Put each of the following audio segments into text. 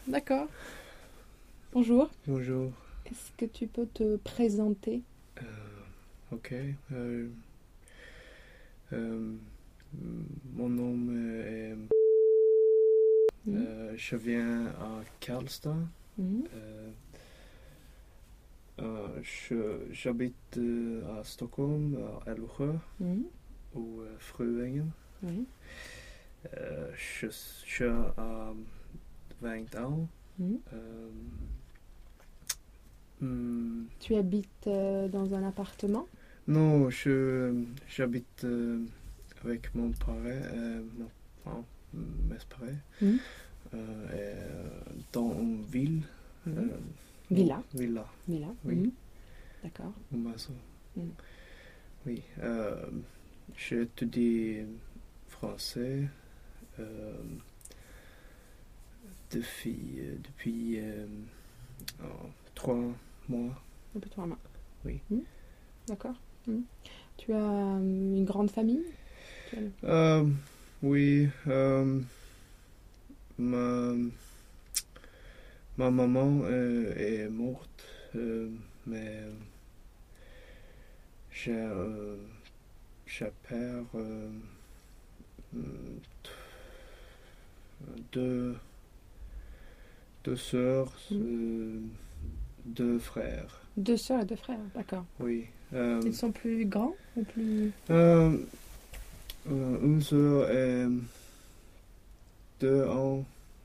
D'accord. Bonjour. Bonjour. Est-ce que tu peux te présenter? Ok. Euh, Mon nom est... je viens à Karlstad. Mhm. J'habite à Stockholm, à Älvsjö Mhm. ou Fruängen. Oui. Je à 20 ans. Mhm. Tu habites dans un appartement? Non, j'habite avec mon père, mes parents, Mhm. dans une ville. Mhm. Villa. Villa, Villa. oui. Mhm. D'accord. une maison. Mhm. Oui. J'étudie français depuis 3 mois. Depuis 3 mois. Oui. Mhm. D'accord. Mhm. Tu as une grande famille? Oui. Ma, ma maman est morte, mais j'ai père deux, deux sœurs, deux frères. 2 sœurs et 2 frères, d'accord. Oui. Ils sont plus grands ou plus... Une sœur est 2 ans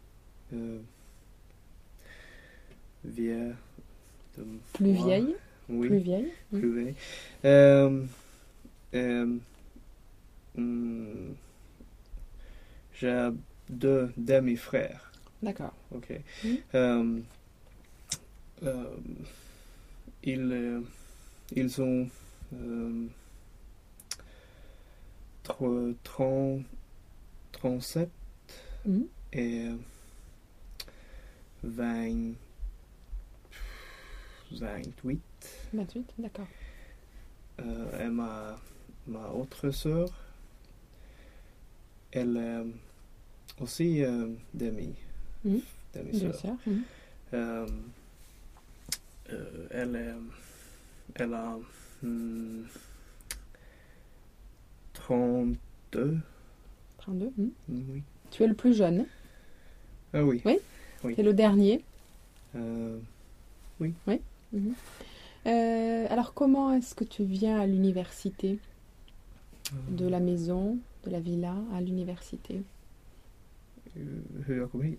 vieille. Plus vieilles? Oui. Plus vieilles. Plus vieille. J'ai 2 demi-frères. D'accord. Ok. Mhm. Ils ont 37 Mhm. et 28. 28, d'accord. Et ma autre sœur, elle est aussi Mhm. demi-sœur. 2 sœurs. Mhm. Elle a 32. 32. Mhm. Oui. Tu es le plus jeune? Ah oui. Oui. Oui. Tu es le dernier? Oui. Oui. Mhm. Alors, comment est-ce que tu viens à l'université? De la maison, de la villa à l'université? Hur jag kom hit?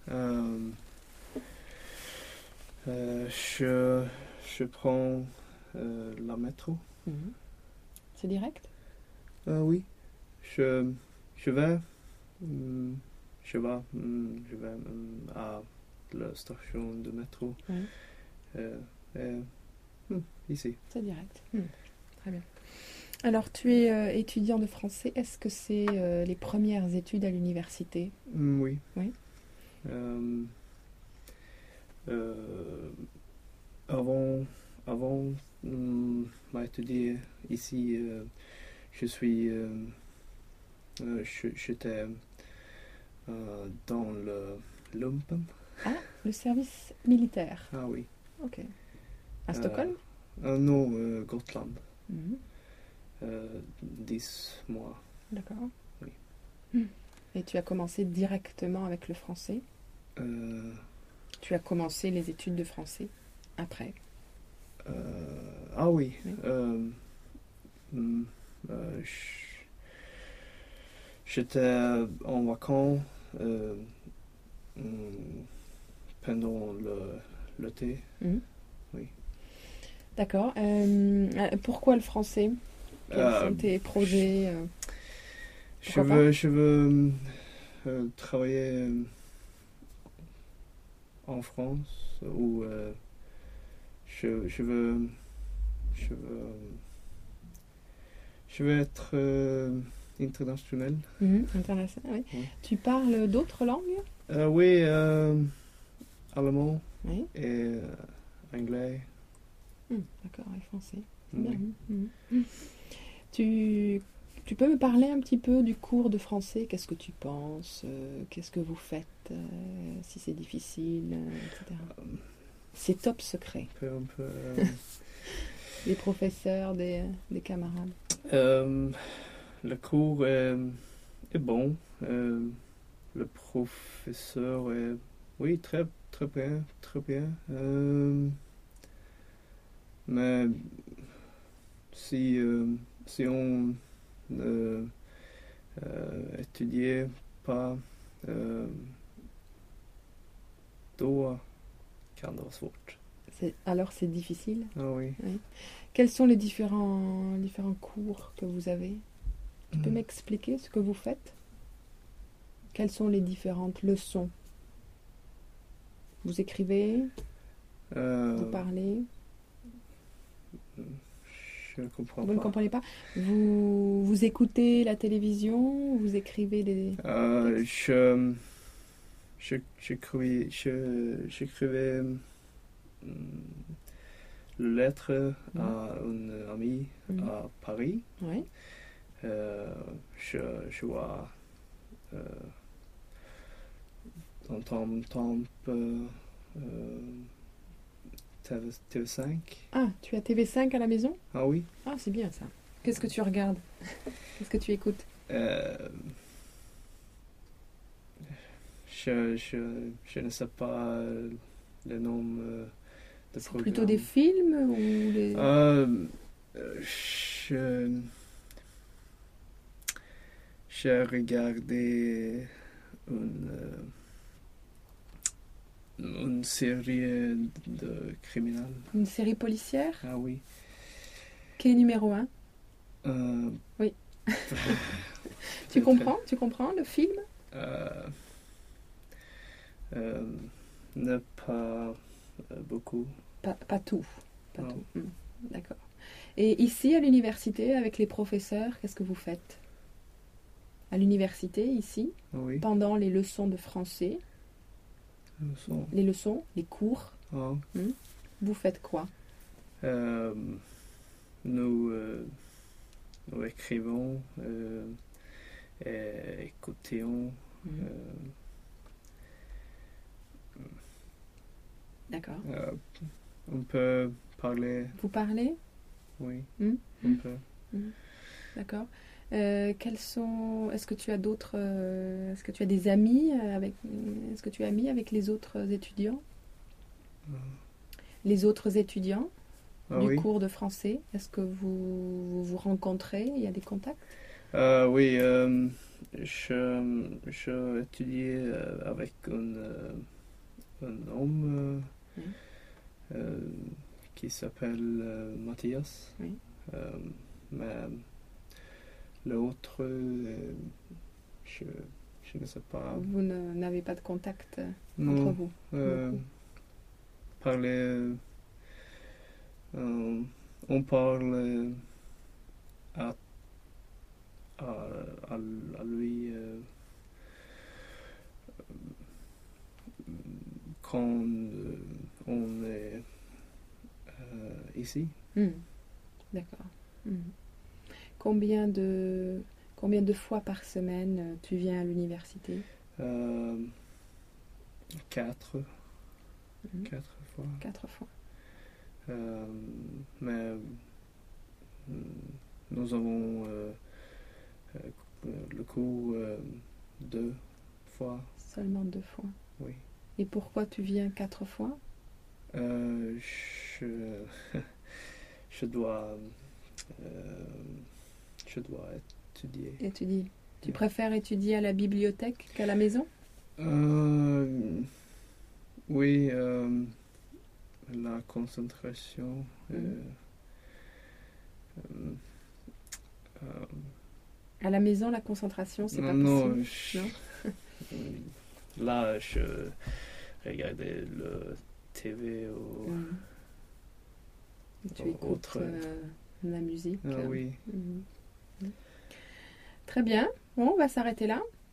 Je prends la métro. Mhm. C'est direct? Oui. Je vais. Je vais à la station de métro. Oui. Ici. C'est direct. Très bien. Alors, tu es étudiant de français. Est-ce que c'est les premières études à l'université? Oui. Oui. Avant d'étudier ici, j'étais dans le lumpen. Ah, le service militaire. Ah oui. Ok. À Stockholm? Non, Gotland. Mhm. 10 mois. D'accord. Oui. Et tu as commencé directement avec le français? Tu as commencé les études de français après? Ah oui. Oui. J'étais en vacances pendant l'été. Mhm. Oui. D'accord. Pourquoi le français? Quels sont tes projets? Je Pourquoi pas? veux travailler en France ou je veux être international. International, oui. Oui. Tu parles d'autres langues? Oui, allemand Oui. et anglais. D'accord, et français. C'est Oui. bien. Tu Tu peux me parler un petit peu du cours de français? Qu'est-ce que tu penses? Qu'est-ce que vous faites? Si c'est difficile, etc. C'est top secret. Un peu, Des professeurs, des camarades. le cours est bon. Le professeur est, oui, très, très bien, très bien. Mais si on ne étudiait pas, då kan det vara svårt. Alors c'est difficile. Ah oui. Quels sont les différents cours que vous avez? Tu peux m'expliquer ce que vous faites? Quelles sont les différentes leçons? Vous écrivez? Vous parlez? Je ne comprends Vous pas. ne comprenez pas? Vous écoutez la télévision? Vous écrivez des... J'écrivais une lettre à une amie à Paris. Oui. Je vois temps TV5. Ah, tu as TV5 à la maison? Ah oui. Ah, c'est bien ça. Qu'est-ce que tu regardes? Qu'est-ce que tu écoutes? Je ne sais pas le nom de C'est programme. plutôt des films ou des... J'ai regardé une série de criminels. Une série policière? Ah oui. Qui est numéro 1? Oui. Tu comprends le film? Ne pas beaucoup. Pas tout. Pas Non. tout. D'accord. Et ici, à l'université, avec les professeurs, qu'est-ce que vous faites? À l'université, ici, Oui. pendant les leçons de français, les cours, Ah. vous faites quoi? Nous écrivons et écoutons. D'accord. On peut parler. Vous parlez? Oui. Mm. On peut. D'accord. Est-ce que tu as d'autres... est-ce que tu as des amis avec... Est-ce que tu es ami avec les autres étudiants? Les autres étudiants du Oui. cours de français, est-ce que vous rencontrez? Il y a des contacts? Oui. Je étudiais avec un homme qui s'appelle Mathias. Oui. Mais l'autre, je ne sais pas. Vous n'avez pas de contact Non. entre vous? Parler. On parle à lui quand on est ici. D'accord. Combien de fois par semaine tu viens à l'université? 4 fois. 4 fois. Mais nous avons le cours 2 fois. Seulement 2 fois. Oui. Et pourquoi tu viens 4 fois? Je dois étudier. Étudier. Tu préfères étudier à la bibliothèque qu'à la maison? Oui, la concentration. À la maison, la concentration, c'est pas non, possible? Non. Là, je regardais le TV ou Tu écoutes autre. la musique. Ah oui. Très bien. Bon, on va s'arrêter là.